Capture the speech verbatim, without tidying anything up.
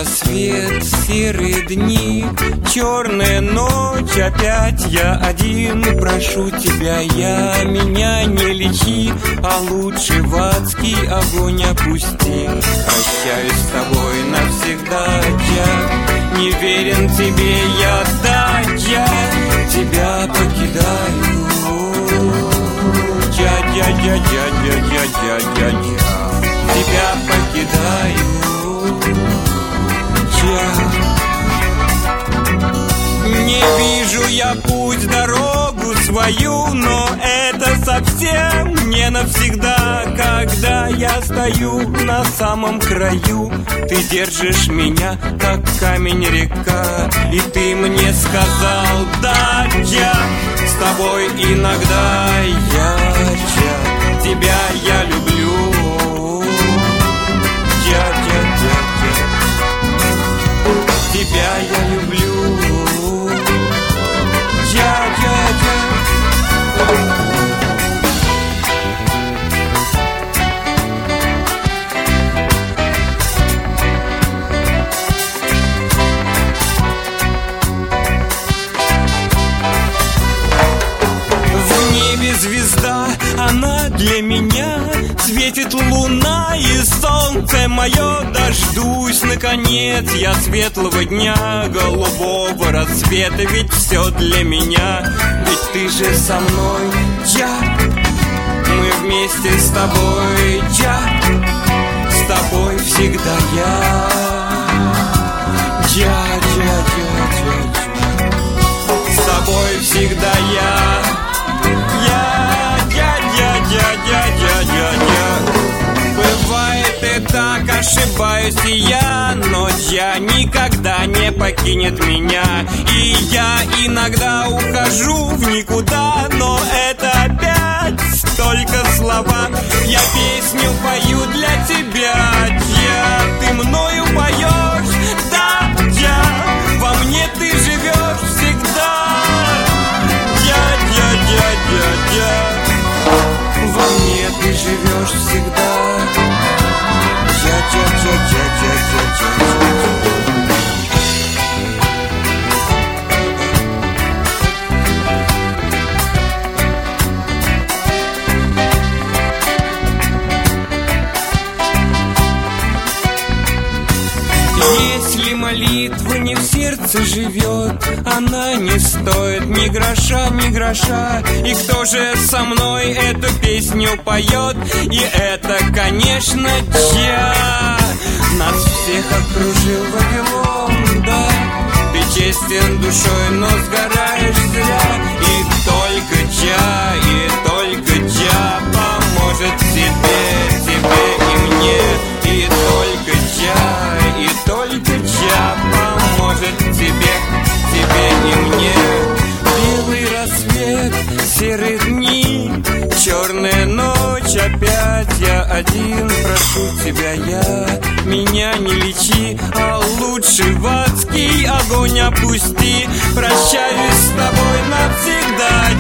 рассвет, серые дни, черная ночь, опять я один. Прошу тебя, я, меня не лечи, а лучше в адский огонь опусти. Прощаюсь с тобой навсегда, я не верен тебе, я, да, я тебя покидаю. Я, я, я, я, я, я, я, я, я тебя покидаю. Не вижу я путь, дорогу свою, но это совсем не навсегда. Когда я стою на самом краю, ты держишь меня, как камень река. И ты мне сказал, да, я с тобой иногда ярче. Тебя я люблю. Я, я, я, я. Тебя я люблю. Я, я, я. В небе звезда, она для меня. Светит луна и солнце мое. Дождусь, наконец, я светлого дня, голубого рассвета, ведь все для меня. Ведь ты же со мной, я, мы вместе с тобой, я, с тобой всегда я. Я, я, я, я, я, с тобой всегда я. Я, я, я, я, я, я, я, я. Бывает и так, ошибаюсь и я, но я никогда не покинет меня. И я иногда ухожу в никуда, но это опять только слова. Я песню пою для тебя, я, ты мною поешь, да, я, во мне ты живешь всегда. Я, я, я, я, я, во мне ты живешь всегда. Я, я, я, я, я, я, я, я. Если молитва не в сердце живет, она не стоит ни гроша, ни гроша. И кто же со мной эту песню поет? И это, конечно, я. Нас всех окружил Вавилон, да. Ты честен душой, но сгораешь зря. И только я, и только я поможет тебе, тебе и мне. И только я, и только я поможет тебе, тебе и мне. Белый рассвет, серые дни, черная ночь, опять я один. Прошу тебя, я, меня не лечи, а лучше в адский огонь опусти. Прощаюсь с тобой навсегда,